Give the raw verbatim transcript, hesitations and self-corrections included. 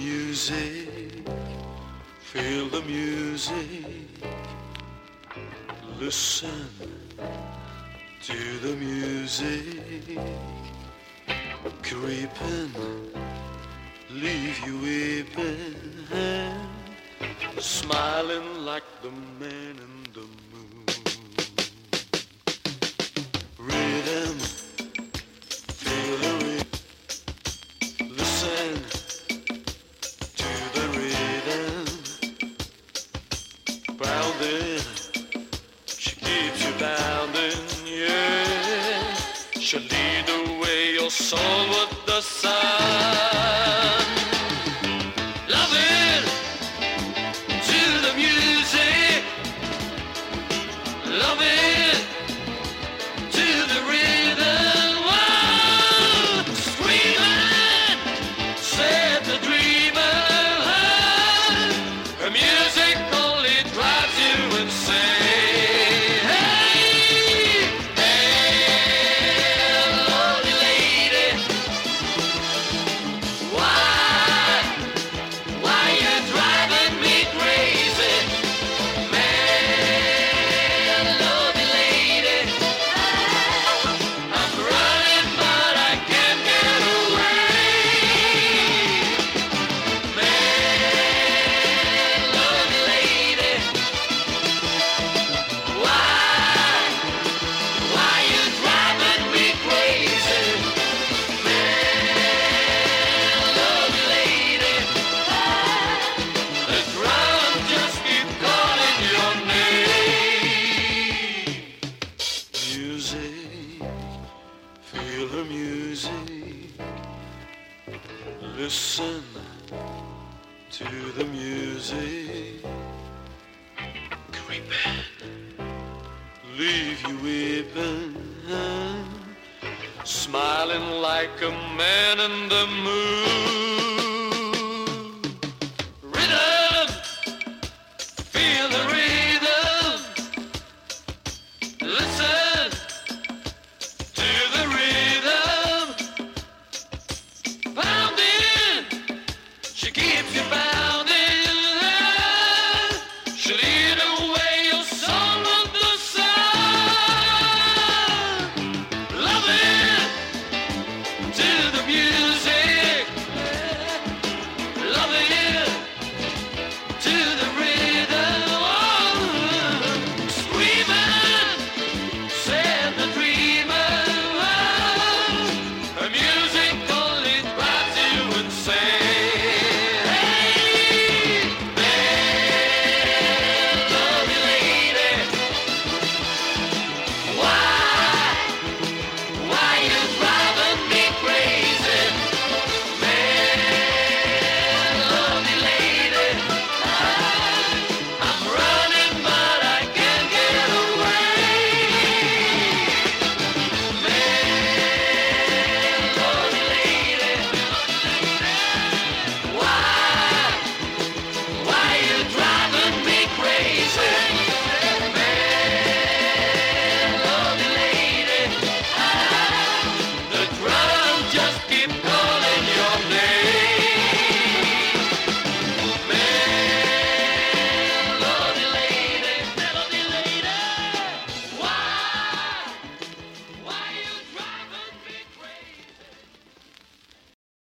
music, feel the music, listen to the music, creeping, leave you weeping, smiling like the man in the moon. Rhythm, feel the rhythm, listen to the rhythm, bounding, she keeps you bounding, yeah, she'll lead away your soul with the sun. Loving to the music, loving to the rhythm, whoa, screaming, said the dreamer, her music only drives you insane. Hey, hey, lonely lady, why, why you driving me crazy? Man, lonely lady, I'm running but I can't get away. Man, lonely lady, why, why you driving me crazy? Man, lonely lady, the drum just keep calling your name. Music, feel the music, listen to the music, creeping, leave you weeping, smiling like a man in the moon.